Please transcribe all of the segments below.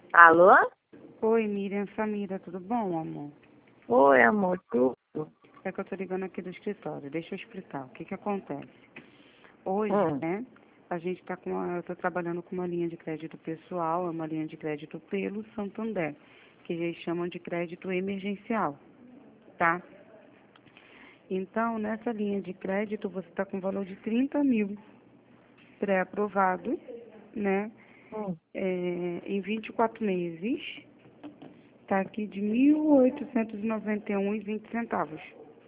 Alô? Oi, Miriam, Samira, tudo bom, amor? Oi, amor, tudo? É que eu tô ligando aqui do escritório. Deixa eu explicar o que que acontece. Hoje, Hum. né, a gente tá eu tô trabalhando com uma linha de crédito pessoal, é uma linha de crédito pelo Santander, que eles chamam de crédito emergencial, tá? Então, nessa linha de crédito, você está com valor de 30 mil pré-aprovado, né? Hum. Em 24 meses, tá aqui de 1.891,20 centavos.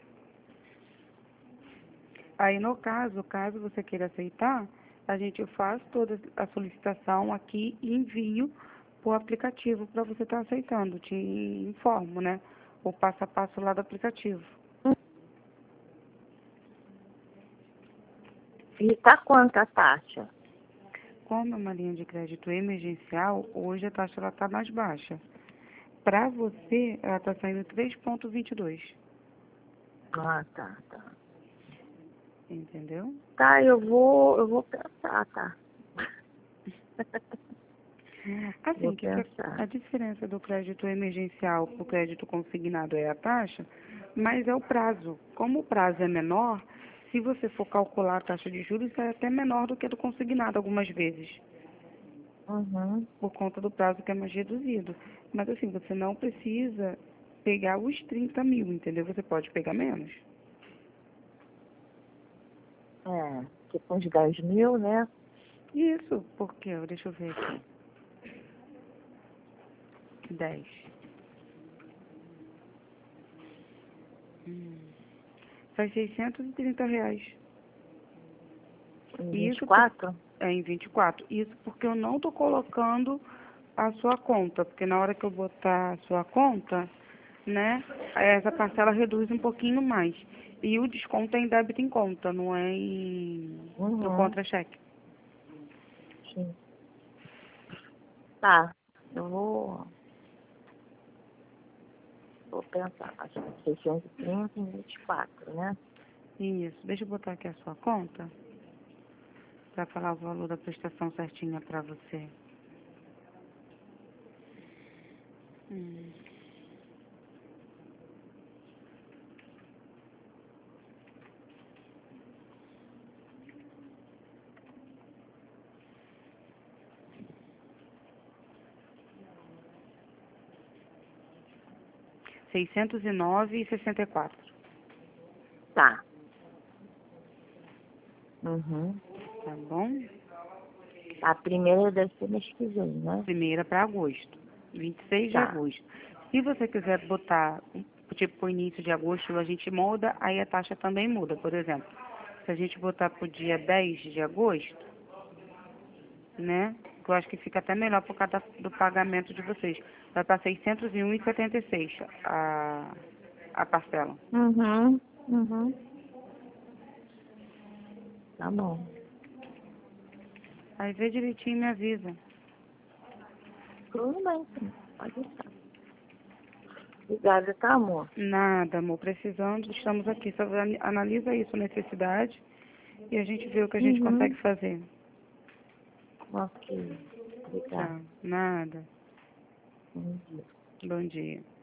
Aí, no caso você queira aceitar, a gente faz toda a solicitação aqui e envio o aplicativo para você estar aceitando. Te informo, né? O passo a passo lá do aplicativo. E tá quanto a taxa? Como é uma linha de crédito emergencial, hoje a taxa ela está mais baixa. Para você, ela está saindo 3,22. Ah, tá. Entendeu? Tá, eu vou pensar, tá? Vou Assim, a pensar. diferença do crédito emergencial para o crédito consignado é a taxa, mas é o prazo. Como o prazo é menor, se você for calcular a taxa de juros, é até menor do que a do consignado algumas vezes, Uhum. por conta do prazo que é mais reduzido. Mas assim, você não precisa pegar os 30 mil, entendeu? Você pode pegar menos. Tipo uns 10 mil, né? Isso, porque, deixa eu ver aqui, 10. Faz R$ 630. Em Isso por, 24? em 24. Isso porque eu não estou colocando a sua conta, porque na hora que eu botar a sua conta, né, essa parcela reduz um pouquinho mais. E o desconto é em débito em conta, não é no Uhum. contra-cheque. Sim. Tá, eu vou pensar. Acho que 630 em 24, né? Isso. Deixa eu botar aqui a sua conta, para falar o valor da prestação certinha para você. Hum. 609,64. Tá. Uhum. Tá bom? A primeira deve ser mês que vem, né? Primeira para agosto, 26 de Tá. agosto. Se você quiser botar, tipo, o início de agosto, a gente muda, aí a taxa também muda. Por exemplo, se a gente botar para o dia 10 de agosto, né? Que eu acho que fica até melhor por causa do pagamento de vocês. Vai para 601,76 a parcela. Uhum. Tá bom. Aí vê direitinho e me avisa. Tudo bem, sim. Pode deixar. Obrigada, tá, amor? Nada, amor. Precisando, estamos aqui. Só analisa isso, a necessidade, e a gente vê o que a gente consegue Uhum. fazer. Ok. Obrigada. Tá? Nada. Bom dia. Bom dia.